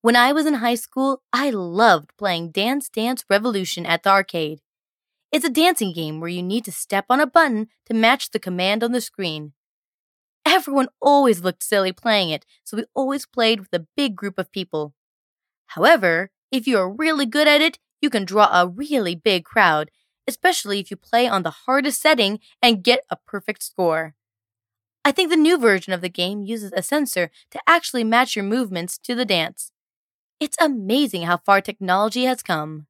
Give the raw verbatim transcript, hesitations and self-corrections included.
When I was in high school, I loved playing Dance Dance Revolution at the arcade. It's a dancing game where you need to step on a button to match the command on the screen. Everyone always looked silly playing it, so we always played with a big group of people. However, if you are really good at it, you can draw a really big crowd, especially if you play on the hardest setting and get a perfect score. I think the new version of the game uses a sensor to actually match your movements to the dance. It's amazing how far technology has come.